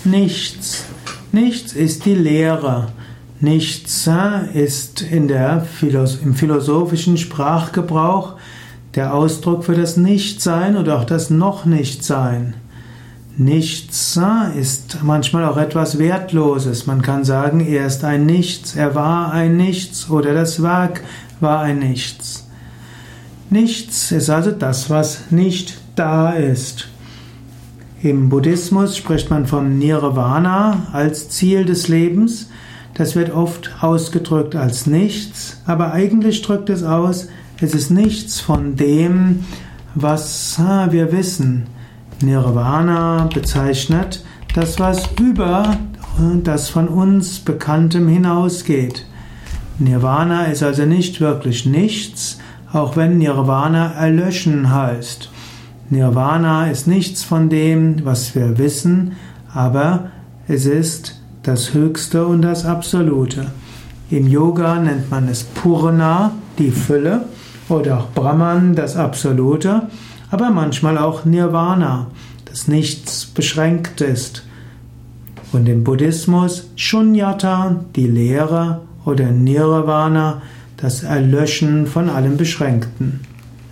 Nichts. Nichts ist die Leere. Nichts ist im philosophischen Sprachgebrauch der Ausdruck für das Nichtsein oder auch das Noch-Nichtsein. Nichts ist manchmal auch etwas Wertloses. Man kann sagen, er ist ein Nichts, er war ein Nichts oder das Werk war ein Nichts. Nichts ist also das, was nicht da ist. Im Buddhismus spricht man vom Nirvana als Ziel des Lebens. Das wird oft ausgedrückt als nichts, aber eigentlich drückt es aus, es ist nichts von dem, was wir wissen. Nirvana bezeichnet das, was über das von uns Bekanntem hinausgeht. Nirvana ist also nicht wirklich nichts, auch wenn Nirvana erlöschen heißt. Nirvana ist nichts von dem, was wir wissen, aber es ist das Höchste und das Absolute. Im Yoga nennt man es Purna, die Fülle, oder auch Brahman, das Absolute, aber manchmal auch Nirvana, das Nichts beschränkt ist. Und im Buddhismus Shunyata, die Leere, oder Nirvana, das Erlöschen von allem Beschränkten.